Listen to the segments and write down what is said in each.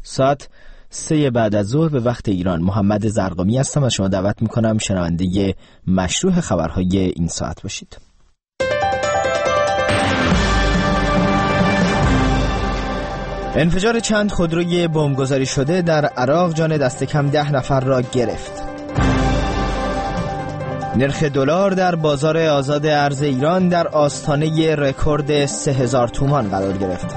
ساعت 3 بعد از ظهر به وقت ایران. محمد زرقامی هستم. از شما دعوت میکنم شنونده مشروح خبرهای این ساعت باشید. انفجار چند خودروی بمبگذاری شده در عراق جان دست کم 10 نفر را گرفت. نرخ دلار در بازار آزاد ارز ایران در آستانه رکورد 3000 تومان قرار گرفت.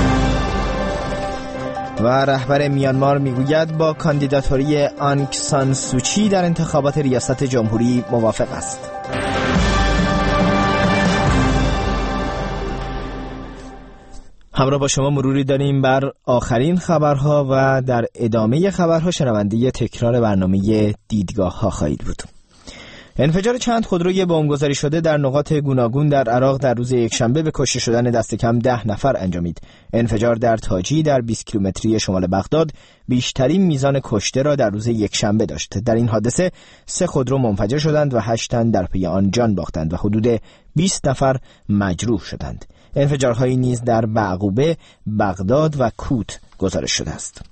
و رهبر میانمار میگوید با کاندیداتوری آنگ سان سوچی در انتخابات ریاست جمهوری موافق است. همراه با شما مروری داریم بر آخرین خبرها و در ادامه خبرها شنونده تکرار برنامه دیدگاه ها خواهید بود. انفجار چند خودروی بمبگذاری شده در نقاط گوناگون در عراق در روز یکشنبه به کشته شدن دست کم 10 نفر انجامید. انفجار در تاجی در 20 کیلومتری شمال بغداد بیشترین میزان کشته را در روز یکشنبه داشت. در این حادثه 3 خودرو منفجر شدند و 8 تن در پی آن جان باختند و حدود 20 نفر مجروح شدند. انفجارهایی نیز در بعقوبه، بغداد و کوت گزارش شده است.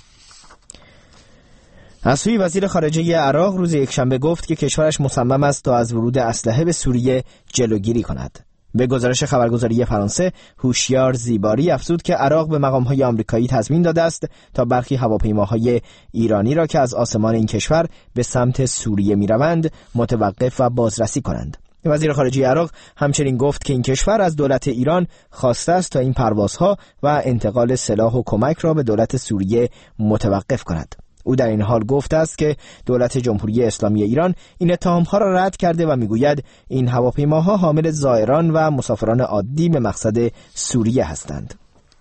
از سوی وزیر خارجه عراق روز یکشنبه گفت که کشورش مصمم است تا از ورود اسلحه به سوریه جلوگیری کند. به گزارش خبرگزاری فرانسه، هوشیار زیباری افزود که عراق به مقام‌های آمریکایی تضمین داده است تا برخی هواپیماهای ایرانی را که از آسمان این کشور به سمت سوریه می‌روند متوقف و بازرسی کنند. وزیر خارجه عراق همچنین گفت که این کشور از دولت ایران خواسته است تا این پروازها و انتقال سلاح و کمک را به دولت سوریه متوقف کند. او در این حال گفته است که دولت جمهوری اسلامی ایران این اتهام‌ها را رد کرده و میگوید این هواپیماها حامل زائران و مسافران عادی به مقصد سوریه هستند.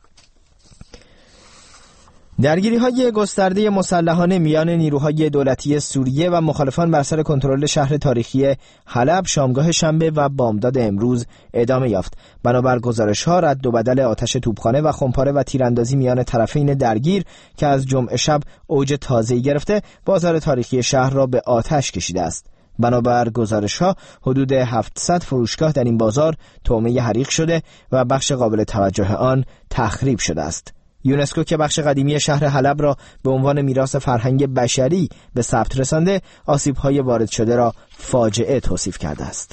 درگیری‌های گسترده مسلحانه میان نیروهای دولتی سوریه و مخالفان بر سر کنترل شهر تاریخی حلب شامگاه شنبه و بامداد امروز ادامه یافت. بنابر گزارش‌ها رد و بدل آتش توپخانه و خمپاره و تیراندازی میان طرفین درگیر که از جمعه شب اوج تازه‌ای گرفته، بازار تاریخی شهر را به آتش کشیده است. بنابر گزارش‌ها حدود 700 فروشگاه در این بازار طعمه حریق شده و بخش قابل توجه آن تخریب شده است. یونسکو که بخش قدیمی شهر حلب را به عنوان میراث فرهنگ بشری به ثبت رسانده، آسیب‌های وارد شده را فاجعه توصیف کرده است.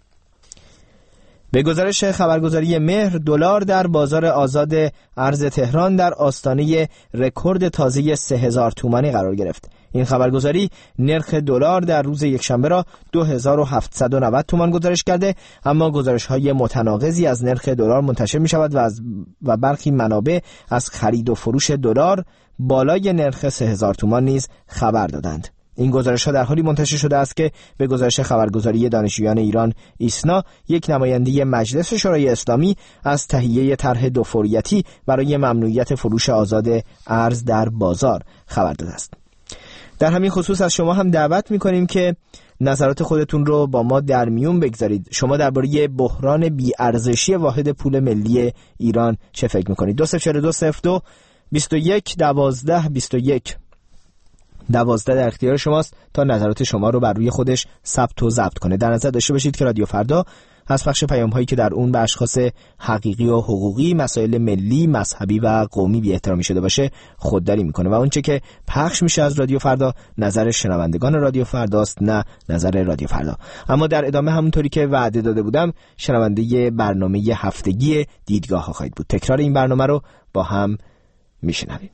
به گزارش خبرگزاری مهر، دلار در بازار آزاد ارز تهران در آستانه رکورد تازه 3000 تومانی قرار گرفت. این خبرگزاری نرخ دلار در روز یکشنبه را 2790 تومان گزارش کرده، اما گزارش‌های متناقضی از نرخ دلار منتشر می‌شود و برخی منابع از خرید و فروش دلار بالای نرخ 3000 تومان نیز خبر دادند. این گزارش‌ها در حالی منتشر شده است که به گزارش خبرگزاری دانشجویان ایران ایسنا، یک نماینده مجلس شورای اسلامی از تهیه طرح دوفوریتی برای ممنوعیت فروش آزاد ارز در بازار خبر داده است. در همین خصوص از شما هم دعوت می‌کنیم که نظرات خودتون رو با ما در میون بگذارید. شما درباره بحران بی‌ارزشی واحد پول ملی ایران چه فکر می‌کنید؟ 204202 21 12 21 12 در اختیار شماست تا نظرات شما رو بر روی خودش ثبت و ضبط کنه. در نظر داشته باشید که رادیو فردا از پخش پیام‌هایی که در اون به اشخاص حقیقی و حقوقی مسائل ملی، مذهبی و قومی بی‌احترامی شده باشه خودداری میکنه و اونچه که پخش میشه از رادیو فردا نظر شنوندگان رادیو فرداست، نه نظر رادیو فردا. اما در ادامه همونطوری که وعده داده بودم شنونده برنامه هفتگی دیدگاه ها خواهید بود. تکرار این برنامه رو با هم میشنویم.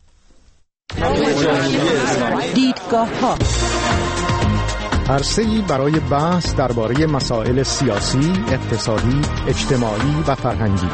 دیدگاه ها، عرصه‌ای برای بحث درباره مسائل سیاسی، اقتصادی، اجتماعی و فرهنگی.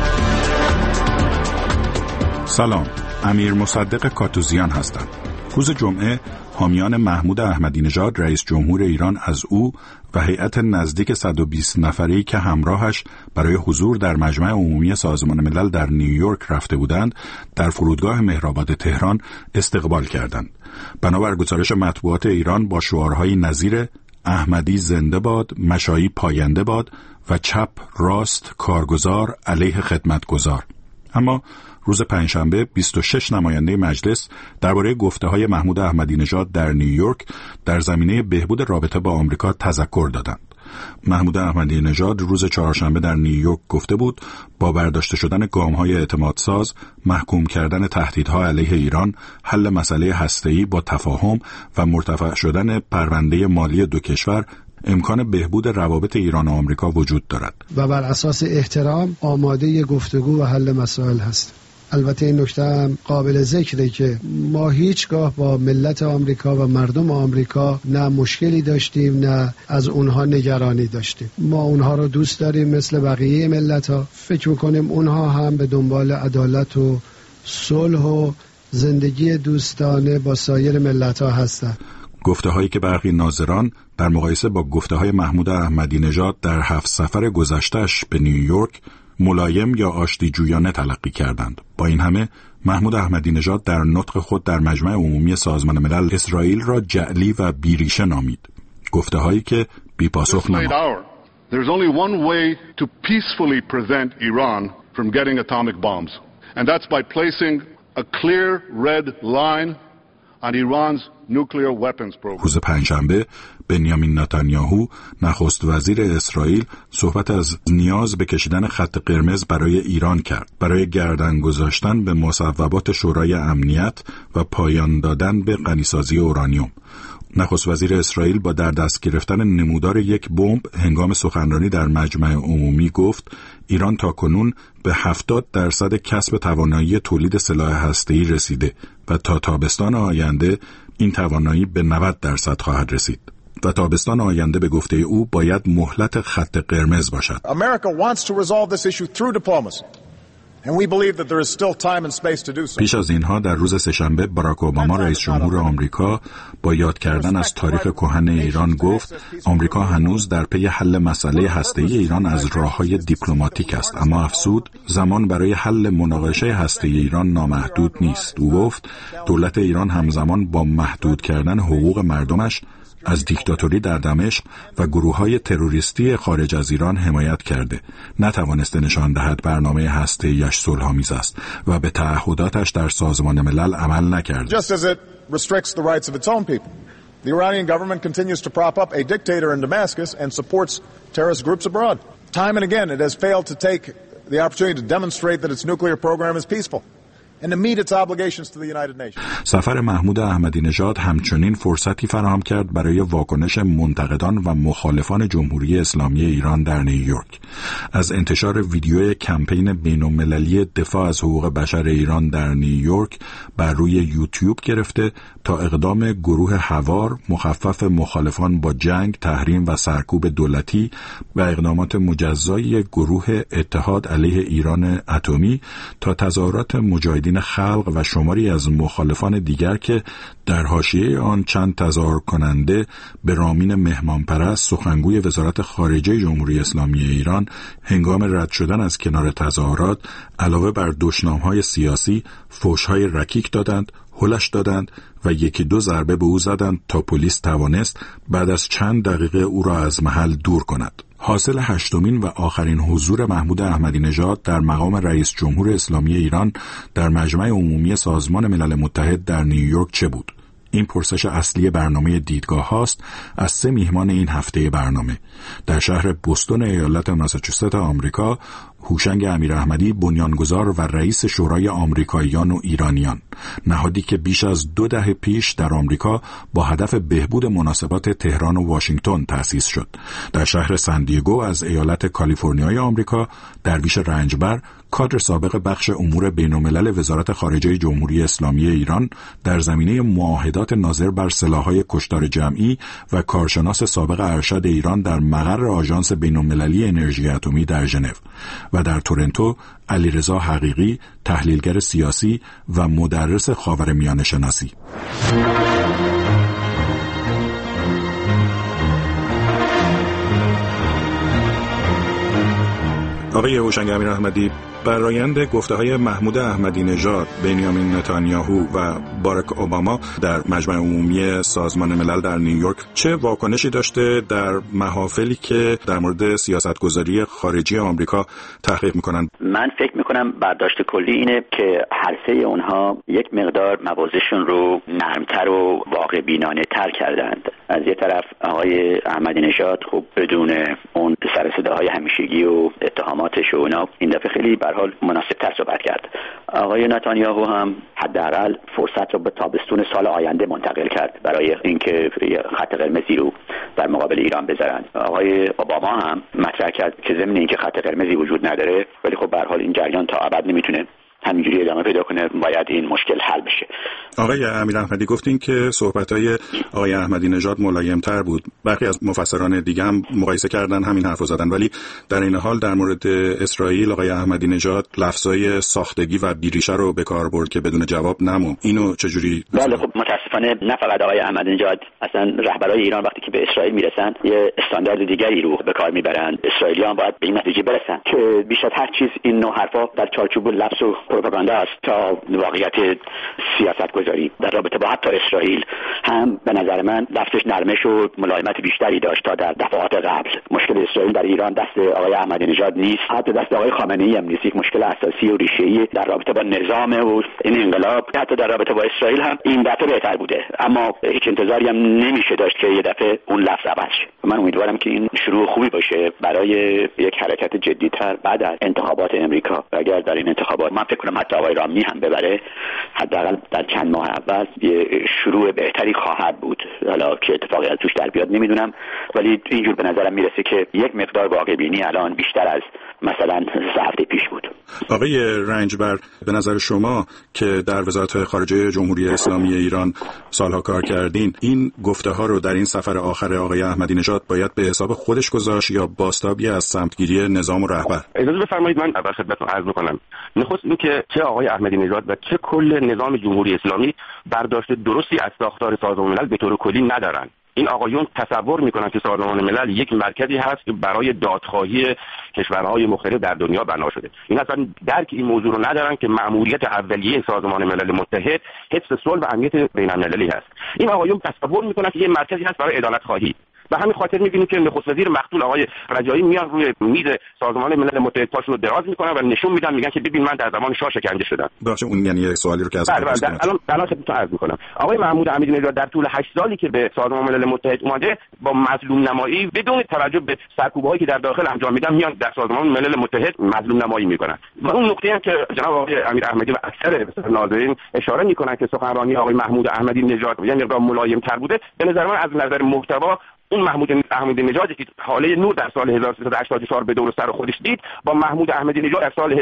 سلام، امیر مصدق کاتوزیان هستم. روز جمعه حامیان محمود احمدی نژاد رئیس جمهور ایران از او و هیئت نزدیک 120 نفری که همراهش برای حضور در مجمع عمومی سازمان ملل در نیویورک رفته بودند در فرودگاه مهرآباد تهران استقبال کردند. بنابر گزارش مطبوعات ایران با شعارهای نظیر احمدی زنده باد، مشایی پاینده باد و چپ راست کارگزار علیه خدمتگزار. اما روز پنجشنبه 26 نماینده مجلس درباره گفته‌های محمود احمدی نژاد در نیویورک در زمینه بهبود رابطه با آمریکا تذکر دادند. محمود احمدی نژاد روز چهارشنبه در نیویورک گفته بود با برداشته شدن گام‌های اعتمادساز، محکوم کردن تهدیدها علیه ایران، حل مسئله هسته‌ای با تفاهم و مرتفع شدن پرونده مالی دو کشور، امکان بهبود روابط ایران و آمریکا وجود دارد و بر اساس احترام آماده گفتگو و حل مسائل هست. البته این نکته هم قابل ذکره که ما هیچگاه با ملت آمریکا و مردم آمریکا نه مشکلی داشتیم نه از اونها نگرانی داشتیم. ما اونها رو دوست داریم مثل بقیه ملت ها. فکر میکنیم اونها هم به دنبال عدالت و صلح و زندگی دوستانه با سایر ملت ها هستند. گفته هایی که برخی ناظران در مقایسه با گفته های محمود احمدی نژاد در 7 سفر گذشته‌اش به نیویورک ملایم یا آشتی جویانه تلقی کردند. با این همه محمود احمدی نژاد در نطق خود در مجمع عمومی سازمان ملل اسرائیل را جعلی و بیریشه نامید. گفته هایی که بی پاسخ نماند. There's only one way to peacefully prevent Iran from getting atomic bombs, and that's by placing a clear red line on Iran's nuclear weapons program. روز پنجشنبه بنیامین نتانیاهو نخست وزیر اسرائیل صحبت از نیاز به کشیدن خط قرمز برای ایران کرد، برای گردن گذاشتن به مصوبات شورای امنیت و پایان دادن به غنیسازی اورانیوم. نخست وزیر اسرائیل با در دست گرفتن نمودار یک بمب هنگام سخنرانی در مجمع عمومی گفت ایران تاکنون به 70% کسب توانایی تولید سلاح هسته‌ای رسیده و تا تابستان آینده این توانایی به 90% خواهد رسید. و تابستان آینده به گفته او باید مهلت خط قرمز باشد. America wants to resolve this issue through diplomacy. And we believe that there is still time and space to do so. پیش از اینها در روز سه‌شنبه باراک اوباما رئیس جمهور آمریکا با یاد کردن از تاریخ کهن ایران گفت آمریکا هنوز در پی حل مسئله هسته‌ای ایران از راه‌های دیپلماتیک است، اما افزود زمان برای حل مناقشه هسته‌ای ایران نامحدود نیست. او گفت دولت ایران همزمان با محدود کردن حقوق مردمش از دیکتاتوری در دمشق و گروه‌های تروریستی خارج از ایران حمایت کرده، نتوانسته نشان دهد برنامه هسته‌ایش صلح‌آمیز است و به تعهداتش در سازمان ملل عمل نکرده. Just as it restricts the rights of its own people, the Iranian government continues to prop up a dictator in Damascus and supports terrorist groups abroad. Time and again it has failed to take the opportunity to demonstrate that its nuclear program is peaceful. And to meet its obligations to the United Nations. سفر محمود احمدی نژاد همچنین فرصتی فراهم کرد برای واکنش منتقدان و مخالفان جمهوری اسلامی ایران در نیویورک. از انتشار ویدیوی کمپین بین‌المللی دفاع از حقوق بشر ایران در نیویورک بر روی یوتیوب گرفته تا اقدام گروه هوار مخفف مخالفان با جنگ، تحریم و سرکوب دولتی و اقدامات مجزای گروه اتحاد علیه ایران اتمی تا تظاهرات مجاهدین خلق و شماری از مخالفان دیگر که در حاشیه آن چند تظاهر کننده به رامین مهمانپرست سخنگوی وزارت خارجه جمهوری اسلامی ایران هنگام رد شدن از کنار تظاهرات علاوه بر دشنام‌های سیاسی فحش‌های رکیک دادند، هلش دادند و یکی دو ضربه به او زدند تا پلیس توانست بعد از چند دقیقه او را از محل دور کند. حاصل هشتمین و آخرین حضور محمود احمدی نژاد در مقام رئیس جمهور اسلامی ایران در مجمع عمومی سازمان ملل متحد در نیویورک چه بود؟ این پرسش اصلی برنامه دیدگاه هاست از 3 میهمان این هفته برنامه. در شهر بوستون ایالت ماساچوست آمریکا، هوشنگ امیراحمدی بنیانگذار و رئیس شورای آمریکاییان و ایرانیان، نهادی که بیش از 2 دهه پیش در آمریکا با هدف بهبود مناسبات تهران و واشنگتن تأسیس شد. در شهر سندیگو از ایالت کالیفرنیای آمریکا، درویش رنجبر، کادر سابق بخش امور بین‌الملل وزارت خارجه جمهوری اسلامی ایران در زمینه معاهدات ناظر بر سلاح‌های کشتار جمعی و کارشناس سابق ارشد ایران در مقر آژانس بین‌المللی انرژی اتمی در ژنو، و در تورنتو علیرضا حقیقی، تحلیلگر سیاسی و مدرس خاورمیانه شناسی. آقای هوشنگ امیراحمدی، برآیند گفته‌های محمود احمدی نژاد، بنیامین نتانیاهو و باراک اوباما در مجمع عمومی سازمان ملل در نیویورک چه واکنشی داشته در محافلی که در مورد سیاستگذاری خارجی آمریکا تحقیق می‌کنند؟ من فکر می‌کنم برداشت کلی اینه که هر سه اونها یک مقدار موازشون رو نرمتر و واقع بینانه تر کردند. از یه طرف آقای احمدی نژاد خب بدون اون سر صداهای همیشگی و اتهاماتش و اینا این دفعه خیلی به هر حال مناسب‌تر صحبت کرد. آقای نتانیاهو هم حداقل فرصت رو به تابستون سال آینده منتقل کرد برای اینکه خط قرمزی رو در مقابل ایران بذارن. آقای اوباما هم مطرح کرد که ضمن اینکه خط قرمزی وجود نداره ولی خب به هر حال این جریان تا ابد نمیتونه همینجوری ادامه پیدا کنه، باید این مشکل حل بشه. آقای امیر احمدی گفتین که صحبت‌های آقای احمدی نژاد ملایم‌تر بود. برخی از مفسران دیگه هم مقایسه کردن همین حرفو زدن، ولی در این حال در مورد اسرائیل آقای احمدی نژاد لفظای ساختگی و بیریشه رو به کار برد که بدون جواب نمون. اینو چجوری؟ بله خب متاسفانه نه فقط آقای احمدی نژاد، اصلا رهبرای ایران وقتی که به اسرائیل میرسن یه استاندارد دیگری رو به کار میبرن. اسرائیلیان باید به این نتیجه برسن که بیش از هر چیز این نوع حرفا در چارچوب لفظ و پروپاگاندا است تا واقعیت سیاستگذاری. در رابطه با حتی اسرائیل هم به نظر من لفظش نرمش و ملایمت بیشتری داشت تا در دفعات قبل. مشکل اسرائیل در ایران دست آقای احمدی نژاد نیست، حتی دست آقای خامنه‌ای هم نیست. یک مشکل اساسی و ریشه‌ای در رابطه با نظام و این انقلاب. حتی در رابطه با اسرائیل هم این دفعه بهتر بوده، اما هیچ انتظاری هم نمیشه داشت که یه دفعه اون لفظ عوض شه. من امیدوارم که این شروع خوبی باشه برای یک حرکت جدی‌تر بعد از انتخابات امریکا. اگر در این انتخابات من فکر کنم حتی آقای رامنی هم ببره، حداقل در چند ماه اول یه شروع بهتری خواهد بود. حالا چه اتفاقی از توش در بیاد نمیدونم، ولی اینجور به نظرم میرسه که یک مقدار واقع بینی الان بیشتر از مثلا 3 هفته پیش بود. آقای رنجبر، به نظر شما که در وزارت خارجه جمهوری اسلامی ایران سالها کار کردین، این گفته ها رو در این سفر آخر آقای احمدی نژاد باید به حساب خودش گذاشت یا بازتابی از سمتگیری نظام و رهبر؟ اجازه بفرمایید من اول خدمتتون عرض بکنم. نخست اینکه چه آقای احمدی نژاد و چه کل نظام جمهوری اسلامی برداشت درستی از ساختار سازمان ملل به طور کلی ندارن. این آقایون تصور میکنن که سازمان ملل یک مرکزی هست که برای دادخواهی کشورهای مختلف در دنیا بنا شده. این اصلا درک این موضوع رو ندارن که مأموریت اولیه سازمان ملل متحد حفظ صلح و امنیت بین المللی هست. این آقایون تصور میکنن که یک مرکزی هست برای عدالت خواهی. به همین خاطر می‌بینیم که نخست وزیر مقتول آقای رجایی میان روی میز سازمان ملل متحد پاشون رو دراز میکنن و نشون میدن، میگن که ببین من در زمان شاه شکنجه شدم. باشه، اون یعنی یک سوالی رو که از الان خدمتتون عرض میکنم. آقای محمود احمدی نژاد در طول 8 سالی که به سازمان ملل متحد اومده با مظلوم نمایی بدون توجه به سرکوب‌هایی که در داخل انجام میدن میان در سازمان ملل متحد مظلوم نمایی میکنن. و اون نکته هم که جناب آقای امیر احمدی و اکثر ناظرین اشاره میکنن که سخنرانی آقای محمود احمدی نژاد یعنی مقدار ملایم‌تر بوده، به نظر من از نظر محتوا اون محمود احمدی نژادی که حاله نور در سال 1384 به دور سر خودش دید با محمود احمدی نژاد در سال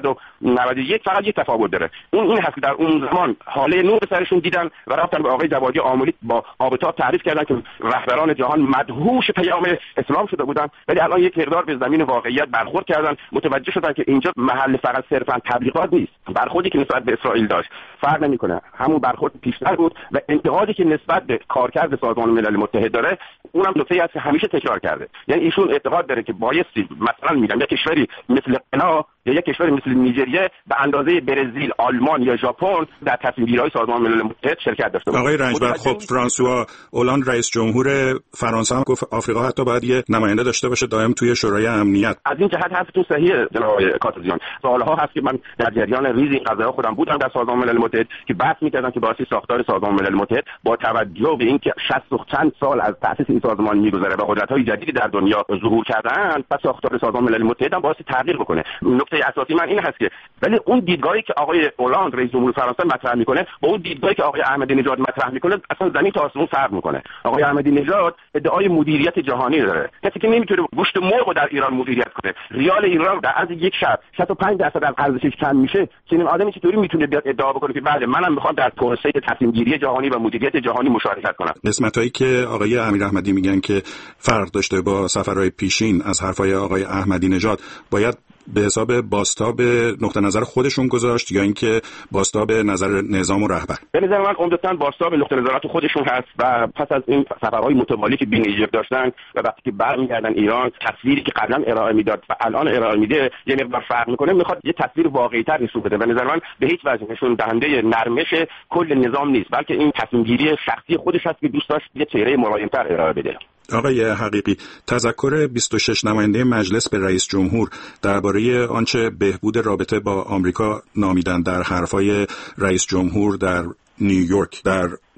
1391 فقط یک تفاوت داره. اون هست که در اون زمان حاله نور به سرشون دیدن و رفتن به آقای جوادی آملی با آبتاب تعریف کردن که رهبران جهان مدهوش پیام اسلام شده بودن، ولی الان یک مقدار به زمین واقعیت برخورد کردن، متوجه شدن که اینجا محل فقط صرفا تبلیغات نیست. برخوردی که نسبت به اسرائیل داشت فرق نمیکنه، همون برخورد پیشتر بود و انتقادی که نسبت به کارکرد سازمان ملل متحد داره اونم نکته‌ای است که همیشه تکرار کرده. یعنی ایشون اعتقاد داره که بایستی مثلا میگم یک کشوری مثل غنا یا یک کشوری مثل نیجریه به اندازه برزیل، آلمان یا ژاپن در تصمیم‌گیری‌های سازمان ملل متحد شرکت داشته باشه. آقای رنجبر، خب فرانسوا اولاند رئیس جمهور فرانسه هم گفت آفریقا حتی باید یه نماینده داشته باشه دائم توی شورای امنیت. از این جهت حرفتون صحیحه جناب کاتوزیان. سالها هست که من در جریان ریز این قضایا خودم بودم در سازمان ملل متحد که بحث می‌کردم که واسه ساختار سازمان ملل متحد با توجه به اینکه 60 و چند سال از تأسیس این سازمان می‌گذره و قدرت‌های جدیدی در دنیا ظهور کردن، پس ساختار سازمان ملل متحد هم واسه تغییر بکنه. نکته اساسی من این هست که ولی اون دیدگاهی که آقای اولاند رئیس جمهور فرانسه مطرح میکنه با اون دیدگاهی که آقای احمدی نژاد مطرح میکنه اصلا زمین تا آسمون فرق میکنه. آقای احمدی نژاد ادعای مدیریت جهانی داره، کسی که نمیتونه گوشت مرغ رو در ایران مدیریت کنه. ریال ایران در عرض یک شب 65% از ارزشش کم میشه. چنین آدمی چطوری میتونه بیاد ادعا بکنه که بله منم میخوام در پروسه تصمیم گیری جهانی و مدیریت جهانی مشارکت کنم؟ قسمتایی که آقای امیر احمدی میگن که فرق داشته با سفرهای پیشین از حرفای آقای احمدی نژاد باید به حساب بازتاب نقطه نظر خودشون گذاشت یا اینکه بازتاب نظر نظام و رهبر؟ به نظر من عمدتاً بازتاب نقطه نظرات خودشون هست و پس از این سفرهای متوالی که به نیجر داشتن و وقتی که برمیگردن ایران تصویری که قبلا ارائه میداد و الان ارائه میده یه مقدار فرق میکنه، میخواد یه تصویر واقعی‌تر نشون بده. به نظر من به هیچ وجه نشون دهنده نرمش کل نظام نیست، بلکه این تصمیم گیری شخصی خودش هست که دوست داشت یه چهره ملایم‌تر ارائه بده. آقای حقیقی، تذکر 26 نماینده مجلس به رئیس جمهور درباره آنچه بهبود رابطه با آمریکا نامیدن در حرفای رئیس جمهور در نیویورک در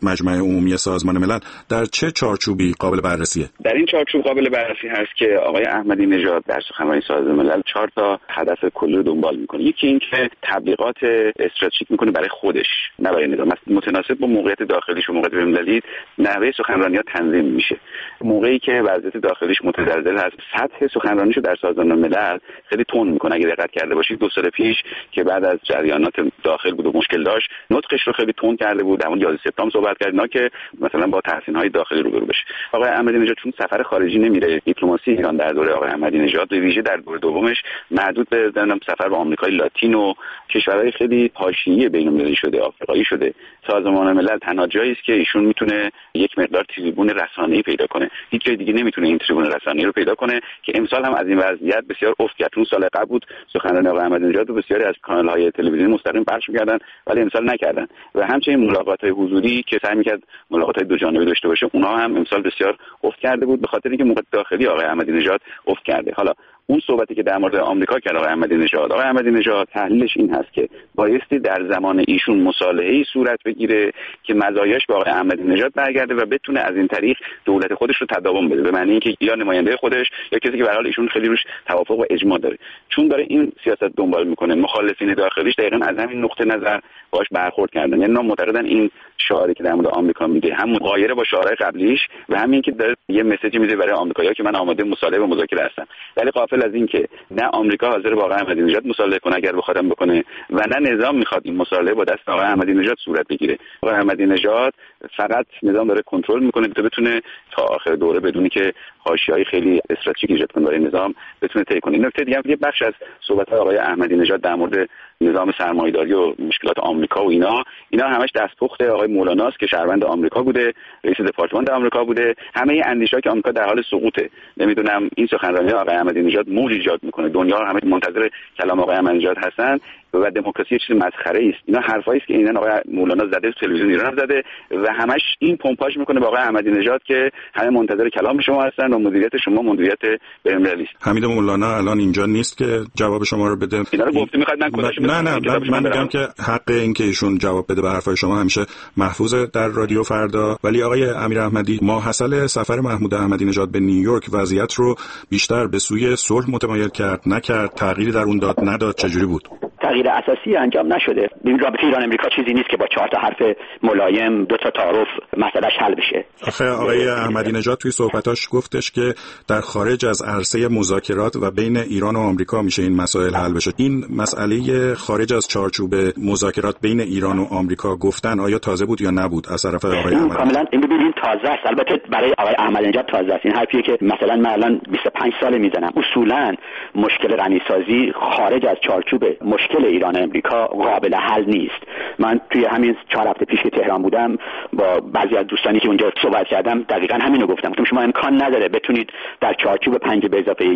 مجمع عمومی سازمان ملل در چه چارچوبی قابل بررسیه؟ در این چارچوب قابل بررسی هست که آقای احمدی نژاد در سخنرانی سازمان ملل 4 تا هدف کلی رو دنبال میکنه. یکی این که تبلیغات استراتژیک میکنه برای خودش، نه برای نظام. متناسب با موقعیت داخلیش و موقعیت بین‌المللی نحوه سخنرانی‌ها تنظیم میشه. موقعی که وضعیت داخلیش متزلزل هست، سطح سخنرانیشو در سازمان ملل خیلی تند میکنه. اگه دقت کرده باشید 2 سال پیش که بعد از جریانات داخل بود و مشکل داشت، نطقش رو خیلی تند کرده بود. در مورد 11 سپتامبر صحبت کرد، نه که مثلا با تحسین‌های داخلی روبرو بشه. آقای احمدی نژاد چون سفر خارجی نمیره، دیپلماسی ایران در دوره آقای احمدی نژاد به ویژه در دوره دومش محدود به سفر به آمریکای لاتین و کشورهای خیلی حاشیه‌ای بین‌المللی شده، آفریقایی شده. سازمان ملل تنها جایی است که ایشون میتونه یک مقدار تریبون رسانه‌ای پیدا کنه. هیچ جای دیگه نمیتونه این تریبون رسانه‌ای رو پیدا کنه که امسال هم از این وضعیت بسیار افت کرد. چون سال قبل بود سخنرانی آقای احمدی نژاد رو بسیاری از کانال‌های تلویزیونی مستقیم پخش می‌کردن ولی امسال نکردن. و همچنین ملاقات‌های حضوری که سعی می‌کرد ملاقات‌های دو جانبه داشته باشه، اونها هم امسال بسیار افت کرده بود به خاطر اینکه موقعیت داخلی آقای احمدی نژاد افت کرده. حالا اون صحبتی که در مورد آمریکا کرد آقای احمدی نژاد تحلیلش این هست که بایستی در زمان ایشون مصالحه‌ای صورت بگیره که مزایاش به آقای احمدی نژاد برگرده و بتونه از این طریق دولت خودش رو تداوم بده، به معنی اینکه یا نماینده خودش یا کسی که به هر حال ایشون خیلی روش توافق و اجماع داره. چون داره این سیاست دنبال میکنه، مخالفین داخلیش دقیقاً از همین نقطه نظر باهاش برخورد کردن. یعنی معتقدن این شعاری که در مورد آمریکا میده هم مغایر با شعارهای قبلیش و همین که داره یه مسیجی میده برای آمریکایی‌ها که من آماده مصالحه و مذاکره هستم. ولی غافل از این که نه آمریکا حاضر با آقای احمدی نژاد مصالحه کنه اگر بخوادم بکنه و نه نظام میخواد این مصالحه با دست آقای احمدی نژاد صورت بگیره. آقای احمدی نژاد فقط نظام داره کنترل میکنه تا بتونه تا آخر دوره بدونی که حاشیه‌ای خیلی استراتژیک ایجاد کنه برای نظام بتونه طی کنه. این نکته دیگه یه بخش از صحبت‌های آقای احمدی نژاد در مورد نظام سرمایه‌داری و مشکلات آمریکا و اینا همش دستپخت آقای مولاناست که شهروند آمریکا بوده، رئیس دپارتمان آمریکا بوده. همه این اندیشه‌ها که آمریکا در حال سقوطه. نمیدونم این سخنرانی آقای احمدی نژاد موج ایجاد میکنه. دنیا همه منتظر کلام آقای احمدی نژاد هستن و دموکراسی چیز مسخره است. اینا حرفایی است که اینا آقای مولانا زده تو تلویزیون ایران زده و همش این پمپاژ میکنه با آقای احمدی نژاد که همه منتظر کلام شما هستن و مدیریت شما مدیریت بین‌المللی است. حمید مولانا الان اینجا نیست که جواب شما رو بده. اینا رو گفته میخواد من کداش نه من میگم که حق این که ایشون جواب بده به حرفای شما همیشه محفوظه در رادیو فردا. ولی آقای امیر احمدی، ماحصل سفر محمود احمدی نژاد به نیویورک وضعیت رو بیشتر به سوی صلح متمایل کرد، نکرد؟ تغییری در اون داد نداد؟ چجوری بود؟ تغییر اساسی انجام نشده. این رابطه ایران امریکا چیزی نیست که با 4 تا حرف ملایم 2 تا تعارف مسئلهش حل بشه. آخه آقای احمدی نژاد توی صحبتاش گفتش که در خارج از عرصه مذاکرات و بین ایران و آمریکا میشه این مسائل حل بشه. این مسئله خارج از چارچوب مذاکرات بین ایران و آمریکا گفتن آیا تازه بود یا نبود از طرف آقای احمدی؟ کاملا این ببینید تازه است. البته برای آقای احمدی نژاد تازه است. این حرفیه که مثلا من الان 25 سال میزنم. اصولا مشکل غنیسازی خارج از چارچوب مشکل ایران و امریکا قابل حل نیست. من توی همین 4 هفته پیش که تهران بودم با بعضی از دوستانی که اونجا صحبت کردم دقیقاً همینو گفتم. شما امکان نداره بتونید در چارچوب 5+1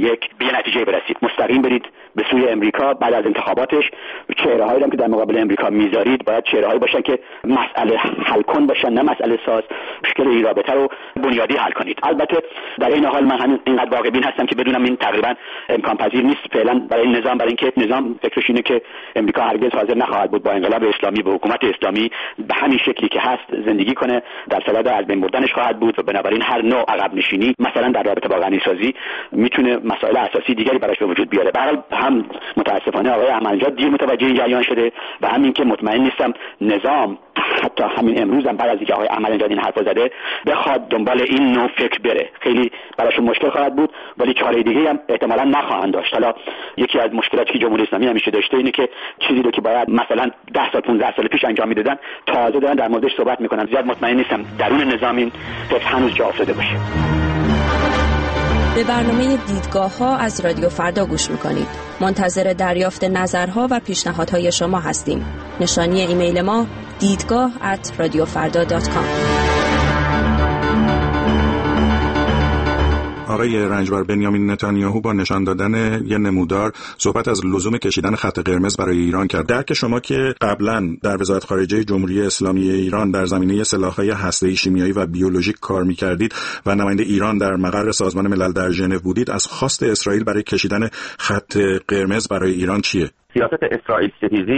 به نتیجه برسید. مستقیم برید به سوی امریکا بعد از انتخاباتش. چهره‌هایی هم که در مقابل امریکا میذارید باید چهره‌هایی باشن که مسئله حل کن باشن، نه مسئله ساز. مشکل این رابطه رو بنیادی حل کنید. البته در این حال من همین اینقدر واقع بین هستم که بدونم این تقریبا امکان پذیر نیست فعلا برای نظام، برای اینکه نظام فکرش اینه که امریکا هرگز حاضر نخواهد بود با انقلاب اسلامی و حکومت اسلامی به همین شکلی که هست زندگی کنه، در صدد از بین بردنش خواهد بود و بنابراین هر نوع عقب نشینی مثلا در رابطه با غنیسازی میتونه مسائل اساسی دیگری براش به وجود بیاره. به هر حال هم متاسفانه آقای احمدی نژاد دیر متوجه این جریان شده و همین که مطمئن نیستم نظام حتی همین امروز هم بعد از اینکه آقای احمدی نژاد این حرفو زده بخواد دنبال این نوع فکر بره. خیلی براشون مشکل خواهد بود ولی چاره دیگه‌ای هم احتمالاً نخواهند داشت. حالا یکی از مشکلاتی که جمهوری اسلامی همیشه داشته اینه که چیزی رو که باید مثلا 10 سال 15 سال پیش انجام میدادن تازه دارن در موردش صحبت میکنن. زیاد مطمئن نیستم درون نظام این فکر هنوز جا افتاده باشه. به برنامه دیدگاه‌ها از رادیو فردا گوش میکنید. منتظر دریافت نظرها و پیشنهادهای شما هستیم. نشانی ایمیل ما دیدگاه@radiofarda.com. آقای رنجبر، بنیامین نتانیاهو با نشان دادن یه نمودار صحبت از لزوم کشیدن خط قرمز برای ایران کرد. درک شما که قبلا در وزارت خارجه جمهوری اسلامی ایران در زمینه سلاح‌های هسته‌ای، شیمیایی و بیولوژیک کار می‌کردید و نماینده ایران در مقر سازمان ملل در ژنو بودید، از خواست اسرائیل برای کشیدن خط قرمز برای ایران چیه؟ سیاست اسرائیل ستیزی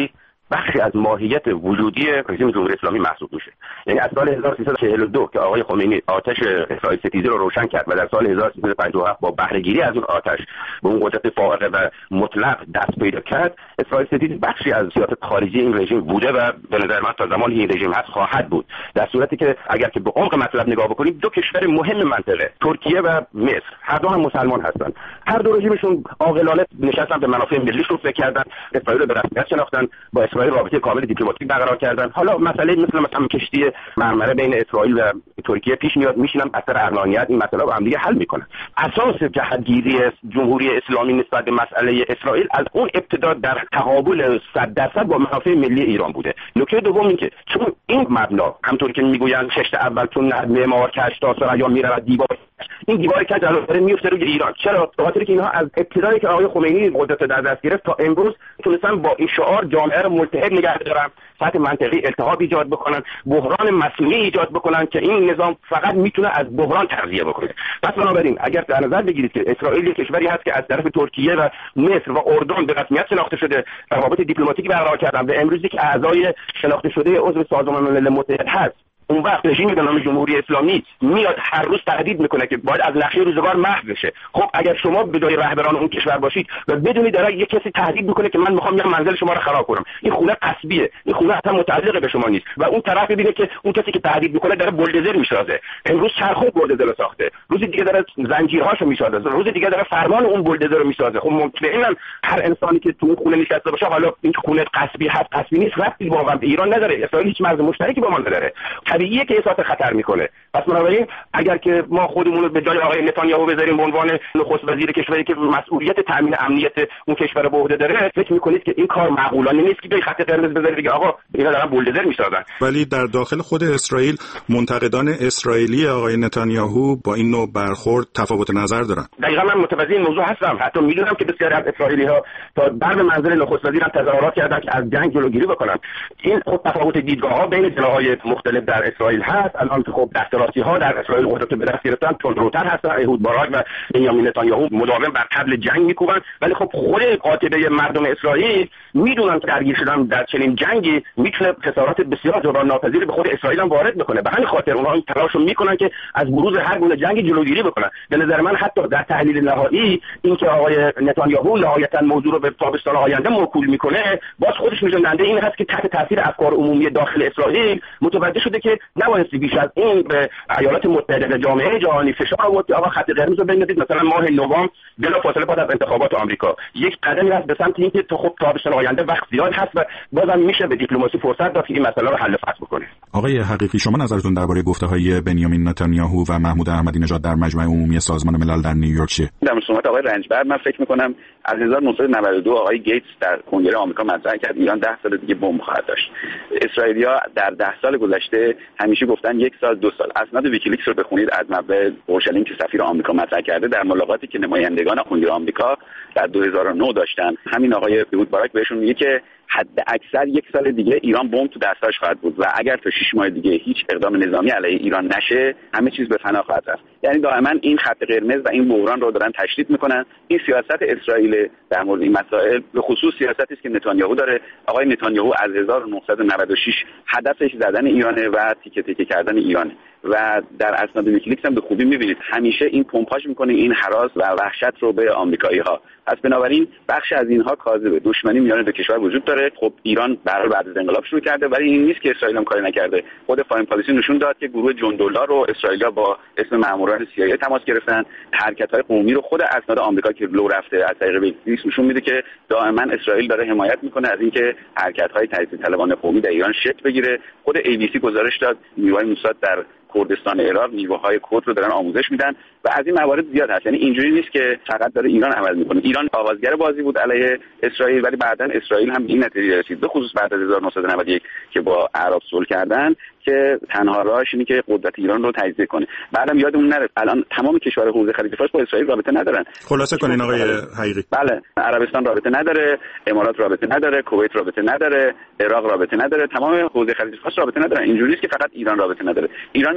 بخشی از ماهیت وجودی رژیم جمهوری اسلامی محسوب میشه. یعنی از سال 1342 که آقای خمینی آتش اسرائیل ستیزی رو روشن کرد و در سال 1357 با بهره گیری از اون آتش به اون قدرت فائقه و مطلق دست پیدا کرد، اسرائیل ستیزی بخشی از سیاست خارجی این رژیم بوده و به نظر من تا زمانی این رژیم هست خواهد بود. در صورتی که اگر که به عمق مطلب نگاه بکنیم، دو کشور مهم منطقه ترکیه و مصر هر دو هم مسلمان هستند. هر دو رژیمشون عاقلانه نشستن به منافع ملیشون فکر کردن، اسرائیل به رسمیت شناختن، با اسرائیل رابطه کامل دیپلماتیک برقرار کردن. حالا مسئله مثلا کشتی مرمره بین اسرائیل و ترکیه پیش میاد، میشینن اثر عقلانیت این مسئله رو هم دیگه حل میکنن. اساس جهتگیری جمهوری اسلامی نسبت به مسئله اسرائیل از اون ابتدا در تقابل 100% با منافع ملی ایران بوده. نکته دوم این که چون این مبنا همونطور که میگویند ششت اول چون معمار کش تا سریا میرود دیوار، این دیوار کج الان داره میفته روی ایران. چرا؟ به خاطر که اینها از ابتدایی که آقای خمینی قدرت در دست گرفت تا امروز تونستن با این شعار جامعه رو ملتهب نگه دارن، سطح منطقی التهاب ایجاد بکنن، بحران مصنوعی ایجاد بکنن که این نظام فقط میتونه از بحران تغذیه بکنه. پس بنابراین اگر در نظر بگیرید که اسرائیل یک کشوری هست که از طرف ترکیه و مصر و اردن به رسمیت شناخته شده، روابط دیپلماتیکی برقرار کردن و امروزی که اعضای شناخته شده عضو سازمان ملل متحد هست، اون وقت رژیمی به نام جمهوری اسلامی میاد هر روز تهدید میکنه که باید از نقشه روزگار محو بشه. خب اگر شما به جای رهبران اون کشور باشید و بدونید داره یک کسی تهدید میکنه که من میخوام بیام منزل شما رو خراب کنم، این خونه غصبیه، این خونه اصلا متعلق به شما نیست و اون طرف ببینه که اون کسی که تهدید میکنه داره بولدوزر میسازه. امروز چرخه بولدوزر رو ساخته، روز دیگه داره زنجیرهاشو میسازه، روز دیگه داره فرمان اون بولدوزر رو میسازه. خب مطمئنا هر انسانی که تو اون خونه نشسته باشه، حالا این خونه غصبی هست غصبی نیست، ربطی با ایران نداره، اسرائیل هیچ مرز مشترکی با ما نداره، طبیعیه که احساس خطر میکنه. پس بنابراین اگر که ما خودمون رو به جای آقای نتانیاهو بذاریم به عنوان نخست وزیر کشوری که مسئولیت تامین امنیت اون کشور به عهده داره، فکر میکنید که این کار معقولانه نیست که جای خط قرمز بذارید بگه آقا اینا دارن بولدوزر میسازن. ولی در داخل خود اسرائیل منتقدان اسرائیلی آقای نتانیاهو با این نوع برخورد تفاوت نظر دارن. دقیقاً من متوجه این موضوع هستم. حتی میدونم که بسیاری از اسرائیلی‌ها تا در منزل نخست وزیر هم تظاهرات کردن که از جنگ جلوگیری بکنن. این خود تفاوت دیدگاه‌ها بین جناح‌های مختلف در اسرائیل هست. الان که خب دستراسی‌ها در اسرائیل قدرت به دست گرفتن، تندروتر هستن. احود باراک و بنیامین نتانیاهو مداوم بر طبل جنگ میکوبن، ولی خب خود قاطبه مردم اسرائیل میدونن که درگیر شدن در چنین جنگی میتونه خسارات بسیار جبران ناپذیری به خود اسرائیل هم وارد بکنه. به همین خاطر اونها این تلاشو میکنن که از بروز هر گونه جنگی جلوگیری بکنن. به نظر من حتی در تحلیل نهایی اینکه آقای نتانیاهو نهایتا موضوع رو به تابستان آینده موکول میکنه، باز خودش نشون دهنده این هست که تحت تاثیر افکار عمومی داخل اسرائیل متوجه شده که نباید بیش از این به ایالات متحده و جامعه جهانی فشار آورد که آقا خط قرمز رو بندازید. مثلا ماه نوامبر بلافاصله بعد از انتخابات آمریکا یک قدمی هست به سمت اینکه تو خب تابستان آینده وقت زیاد هست و بازم میشه به دیپلماسی فرصت داد که این مسئله رو حل فصل بکنه. آقای حقیقی، شما نظرتون درباره گفته‌های بنیامین نتانیاهو و محمود احمدی نژاد در مجمع عمومی سازمان ملل در نیویورک چیه؟ در صحبت آقای رنجبر من فکر می‌کنم از 1992 آقای گیتس در کنگره آمریکا مطرح کرد ایران 10 سال دیگه بمب خواهد داشت. اسرائیلی‌ها در 10 سال گذشته همیشه گفتن 1 سال 2 سال. اسناد ویکیلیکس رو بخونید از مبدا اورشلیم که سفیر آمریکا مطرح کرده در ملاقاتی که نمایندگان کنگره آمریکا در 2009 داشتن، همین آقای احود باراک بهشون میگه که حد اکثر 1 سال دیگه ایران بمب تو دستاش خواهد بود و اگر تا 6 ماه دیگه هیچ اقدام نظامی علیه ایران نشه همه چیز به فنا خواهد رفت. یعنی دائما این خط قرمز و این بحران رو دارن تشدید میکنن. این سیاست اسرائیل در مورد این مسائل به خصوص سیاستی است که نتانیاهو داره. آقای نتانیاهو از 1996 هدفش زدن ایرانه و تیکه تیکه کردن ایرانه و در اسناد ویکیلیکس هم به خوبی میبینید همیشه این پمپاژ میکنه این هراس و وحشت رو به آمریکایی‌ها. پس بنابراین بخش از اینها کاذبه. دشمنی میان دو کشور وجود داره. خب ایران بعد از انقلاب شروع کرده، ولی این نیست که اسرائیل هم کاری نکرده. خود فارین پالیسی نشون داد که گروه جون دلار رو اسرائیلیا با اسم ماموران CIA تماس گرفتن. حرکت‌های قومی رو خود اسناد آمریکا که لو رفته از طریق ویکیلیکس نشون میده که دائما اسرائیل داره حمایت میکنه از اینکه حرکت‌های تجزیه طلبانه قومی در ایران شکل بگیره. خود ABC گزارش داد نیروهای موساد در کردستان عراق نیروهای کرد رو دارن آموزش میدن و از این موارد زیاد هست. یعنی اینجوری نیست که فقط داره ایران عمل میکنه. ایران آغازگر بازی بود علیه اسرائیل، ولی بعداً اسرائیل هم به این نتیجه رسید، به خصوص بعد از 1991 که با عرب صلح کردن، که تنها راهش اینه که قدرت ایران رو تجزیه کنه. بعدم یادمون نره الان تمام کشورهای حوزه خلیج فارس با اسرائیل رابطه ندارن. خلاصه کنین آقای حقیقی. بله، عربستان رابطه نداره، امارات رابطه نداره، کویت رابطه نداره، عراق رابطه نداره، تمام حوزه خلیج فارس رابطه ندارن. اینجوری نیست که فقط ایران رابطه نداره. ایران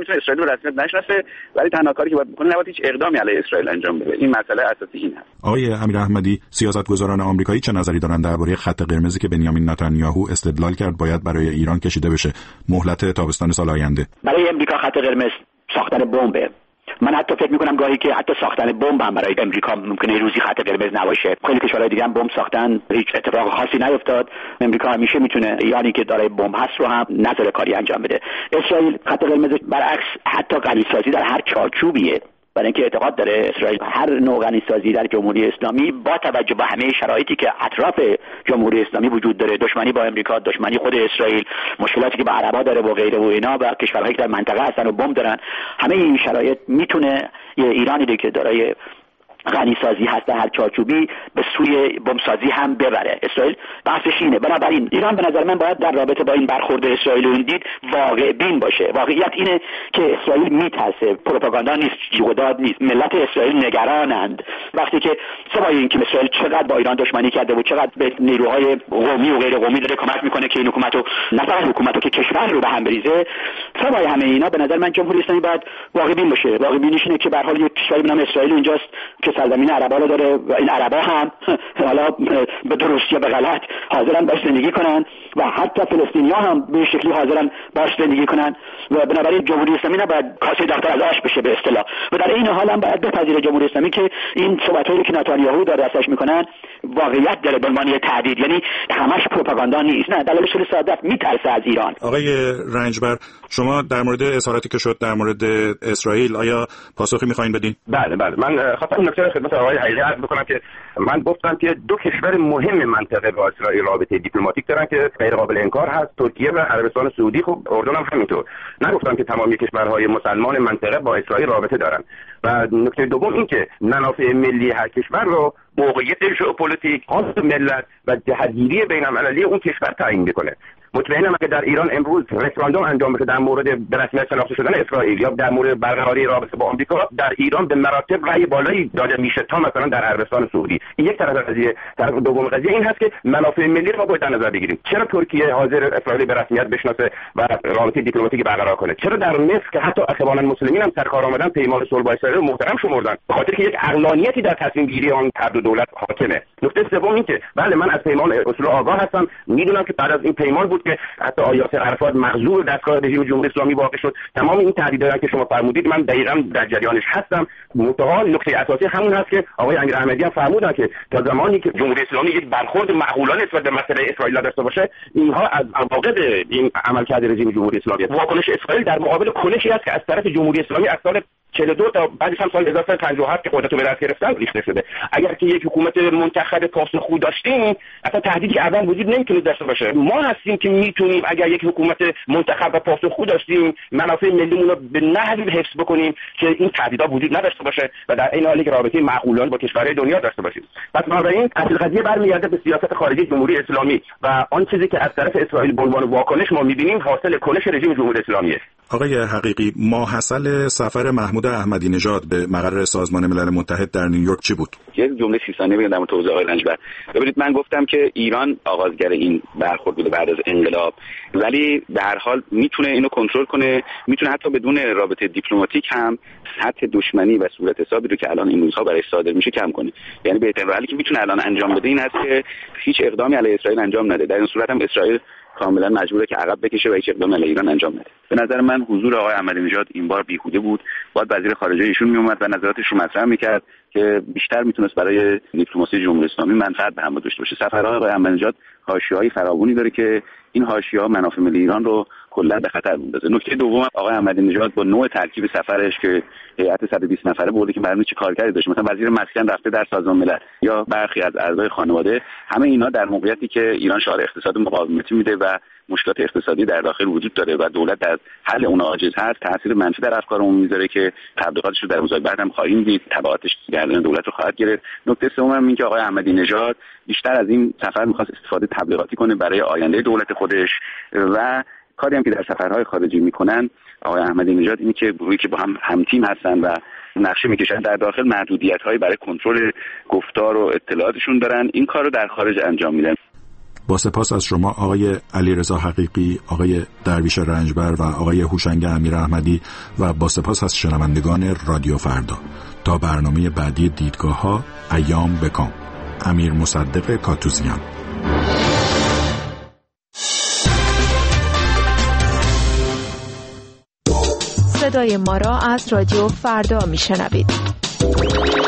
میتونه اسرائیل رو رسمیت نشناسه، ولی تنها کاری که باید بکنه نباید هیچ اقدامی علیه اسرائیل انجام بده. این مسئله اساسی این هست. آقای امیر احمدی، سیاستگزاران آمریکایی چه نظری دارند درباره خط قرمزی که بنیامین نتانیاهو استدلال کرد باید برای ایران کشیده بشه، مهلت تابستان سال آینده؟ برای امریکا خط قرمز ساختن بمبه. من حتی فکر میکنم گاهی که حتی ساختن بمب هم برای امریکا ممکنه روزی خط قرمز نباشه. خیلی کشورهای دیگه هم بمب ساختن، هیچ اتفاق خاصی نیفتاد. امریکا همیشه میتونه ایرانی که دارای بمب هست رو هم نظر کاری انجام بده. اسرائیل خط قرمز برعکس حتی غنیسازی در هر چارچوبیه، برای اینکه اعتقاد داره اسرائیل هر نوع غنیسازی در جمهوری اسلامی با توجه به همه شرایطی که اطراف جمهوری اسلامی وجود داره، دشمنی با امریکا، دشمنی خود اسرائیل، مشکلاتی که با عربا داره و غیره و اینا و کشورهایی که در منطقه هستن و بمب دارن، همه این شرایط میتونه یه ایرانی که دارای غنیسازی هست در هر چارچوبی به سوی بمبسازی هم ببره. اسرائیل بحثش اینه. بنابراین ایران به نظر من باید در رابطه با این برخورد اسرائیل و این دید واقع بین باشه. واقعیت اینه که اسرائیل میترسه، پروپاگاندا نیست، جیغ و داد نیست. ملت اسرائیل نگرانند. وقتی که سوای این که اسرائیل چقدر با ایران دشمنی کرده و چقدر به نیروهای قومی و غیر قومی داره کمک میکنه که این حکومتو، نه فقط حکومتو که کشور رو به هم بریزه، سوای همه اینا به نظر من جمهوری اسلامی باید واقع بین باشه. واقع بینش اینه که به هر حال یک کشوری به نام اسرائیل اینجاست که سرزمین عربا رو داره و این عربا هم حالا به درست یا به غلط حاضرن باش زندگی کنن و حتی فلسطینی‌ها هم به شکلی حاضرن باش زندگی کنن و بنابراین جمهوری اسلامی نباید کاسه دختر از آش بشه به اصطلاح. و در این حال هم باید بپذیره جمهوری اسلامی که این صحبتایی که نتانیاهو داره ازش میکنن واقعیت داره به عنوان تهدید، یعنی همش پروپاگاندا نیست، نه دلیلش خیلی ساده است، میترسه از ایران. آقای رنجبر، شما در مورد اظهاراتی که شد در مورد اسرائیل آیا پاسخی می‌خواید بدین؟ بله من خواستم نکته خدمت آقای حقیقی عرض بکنم که من گفتم که دو کشور مهم منطقه با اسرائیل رابطه دیپلماتیک دارن که غیر قابل انکار هست، ترکیه و عربستان سعودی. خب اردن هم همینطور. نگفتم که تمامی کشورهای مسلمان منطقه با اسرائیل رابطه دارن. و نکته دوم این که منافع ملی هر کشور رو موقعیت ژئوپلیتیک، حال ملت و جهتگیری بین‌المللی اون کشور تعیین میکنه. مطمئنم اگه در ایران امروز رفراندوم انجام بشه در مورد به رسمیت شناخته شدن اسرائیل یا در مورد برقراری رابطه با آمریکا، در ایران به مراتب رأی بالایی داده میشه تا مثلا در عربستان سعودی. این یک طرف قضیه. طرف دوم قضیه این هست که منافع ملی رو باید در نظر بگیریم. چرا ترکیه حاضر اسرائیل به رسمیت بشناسه و رابطه دیپلماتیک برقرار کنه؟ چرا در مصر که حتی اخوان المسلمین هم سرکار آمدن پیمان صلح با اسرائیل محترم شمردن به خاطر که یک عقلانیتی در تصمیم گیری آن هر دو دولت حاکمه. نکته سوم این که بله من از پیمان اصول آگاه هستم، میدونم که بعد از این پیمان بود که حتی یاسر عرفات مغزور دستگاه رژیم جمهوری اسلامی واقع شد. تمام این تهدیداتی که شما فرمودید من دقیقاً در جریانش هستم. منتها نکته اساسی همون هست که آقای امیر احمدی هم فرمودن که تا زمانی که جمهوری اسلامی یک برخورد معقولانه نسبت به مسئله اسرائیل داشته باشه، اینها از عواقب این عملکرد رژیم جمهوری اسلامی واکنش اسرائیل در مقابل کنشی است که از طرف جمهوری اسلامی از سال 42 تا بعدش هم سال 1957 که قدرت رو به دست گرفتن ریخته شده. اگر که یک حکومت منتخب پاسخگو داشتیم، اصلا تهدیدی که اول وجود نمیتونه داشته باشه. ما هستیم که میتونیم اگر یک حکومت منتخب و پاسخگو داشتیم، منافع ملیمون رو به نحوی حفظ بکنیم که این تهدیدها وجود نداشته باشه و در این حالی که رابطه معقولانه با کشورهای دنیا داشته باشیم. پس بنابراین اصل قضیه برمیگرده به سیاست خارجی جمهوری اسلامی و آن چیزی که از طرف اسرائیل به عنوان واکنش ما می‌بینیم حاصل کنش رژیم جمهوری اسلامی است. آقای حقیقی، ماحصل سفر محمود احمدی نژاد به مقر سازمان ملل متحد در نیویورک چی بود؟ یک جمله 30 ثانیه بگم در مورد توضیح آقای رنجبر. ببینید من گفتم که ایران آغازگر این برخورد بوده بعد از انقلاب، ولی به هر حال میتونه اینو کنترل کنه، میتونه حتی بدون رابطه دیپلماتیک هم سطح دشمنی و صورت حسابی رو که الان این روزها برای صادر میشه کم کنه. یعنی بهترین راهی که میتونه الان انجام بده این است که هیچ اقدامی علیه اسرائیل انجام نده. در این صورت هم اسرائیل کاملا مجبوره که عقب بکشه و هیچ اقدامی علیه ایران انجام نده. به نظر من حضور آقای احمدی نژاد این بار بیهوده بود. باید وزیر خارجه ایشون میومد و نظراتش رو مطرح میکرد که بیشتر میتونست برای دیپلماسی جمهوری اسلامی منفعت به هم داشته باشه. سفرهای آقای احمدی نژاد حاشیه‌های فراوانی داره که این حاشیه‌ها منافع ملی ایران رو کلا به خطر میندازه. نکته دوم، آقای احمدی نژاد با نوع ترکیب سفرش که هیئت 120 نفره برده که معلومه چه کارکردی داشت، مثلا وزیر مسکن رفته در سازمان ملل یا برخی از اعضای خانواده، همه اینا در موقعیتی که ایران شعار اقتصاد مقاومتی میده و مشکلات اقتصادی در داخل وجود داره و دولت در حل اون عاجز هست، تاثیر منفی در افکارمون میذاره که تبلیغاتش رو در روزهای بعد هم خواهیم دید، تبعاتش گردن دولت رو خواهد گرفت. نکته سوم این که آقای احمدی نژاد بیشتر از این سفر می‌خواست استفاده تبلیغاتی کنه برای آینده دولت خودش و کاری هم که در سفرهای خارجی میکنن آقای احمدی نژاد اینی که گروهی که با هم تیم هستن و نقشه میکشن در داخل محدودیت‌هایی برای کنترل گفتار و اطلاعاتشون دارن، این کار رو در خارج انجام میدن. با سپاس از شما آقای علیرضا حقیقی، آقای درویش رنجبر و آقای هوشنگ امیراحمدی و با سپاس از شنوندگان رادیو فردا. تا برنامه بعدی دیدگاه‌ها، ایام بکام. امیر مصدق کاتوزیان. صدای ما را از رادیو فردا میشنوید.